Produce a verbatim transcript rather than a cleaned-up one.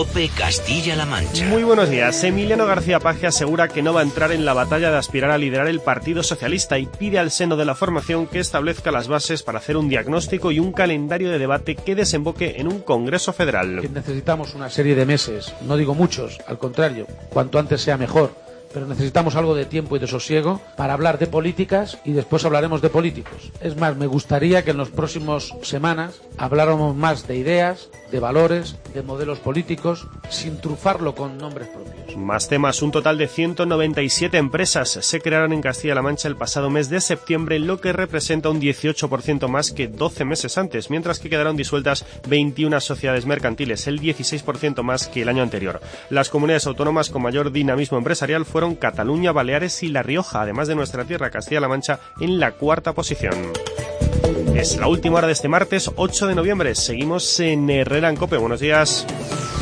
COPE Castilla-La Mancha. Muy buenos días. Emiliano García Paje asegura que no va a entrar en la batalla de aspirar a liderar el Partido Socialista y pide al seno de la formación que establezca las bases para hacer un diagnóstico y un calendario de debate que desemboque en un Congreso Federal. Necesitamos una serie de meses, no digo muchos, al contrario, cuanto antes sea mejor. Pero necesitamos algo de tiempo y de sosiego para hablar de políticas y después hablaremos de políticos. Es más, me gustaría que en las próximas semanas habláramos más de ideas, de valores, de modelos políticos, sin trufarlo con nombres propios. Más temas. Un total de ciento noventa y siete empresas se crearon en Castilla-La Mancha el pasado mes de septiembre, lo que representa un dieciocho por ciento más que doce meses antes, mientras que quedaron disueltas veintiuna sociedades mercantiles, el dieciséis por ciento más que el año anterior. Las comunidades autónomas con mayor dinamismo empresarial fueron Cataluña, Baleares y La Rioja, además de nuestra tierra, Castilla-La Mancha, en la cuarta posición. Es la última hora de este martes ocho de noviembre. Seguimos en Herrera en COPE. Buenos días.